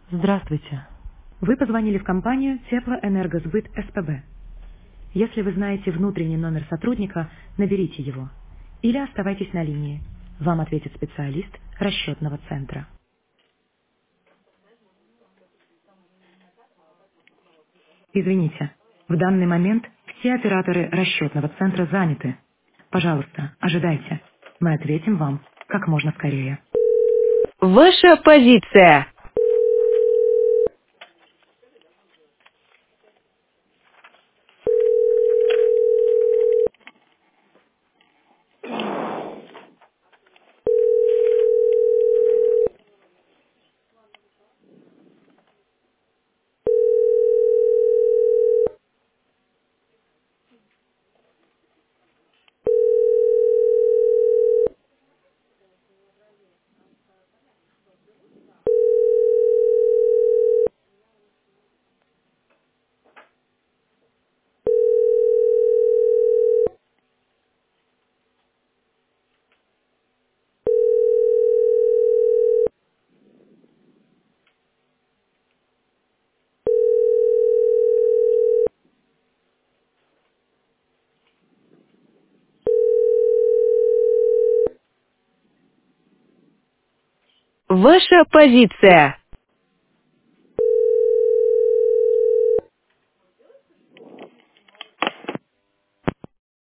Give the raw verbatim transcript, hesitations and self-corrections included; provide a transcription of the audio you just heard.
Здравствуйте. Вы позвонили в компанию Теплоэнергосбыт СПБ. Если вы знаете внутренний номер сотрудника, наберите его. Или оставайтесь на линии. Вам ответит специалист расчетного центра. Извините, в данный момент все операторы расчетного центра заняты. Пожалуйста, ожидайте. Мы ответим вам как можно скорее. Ваша позиция. Ваша позиция.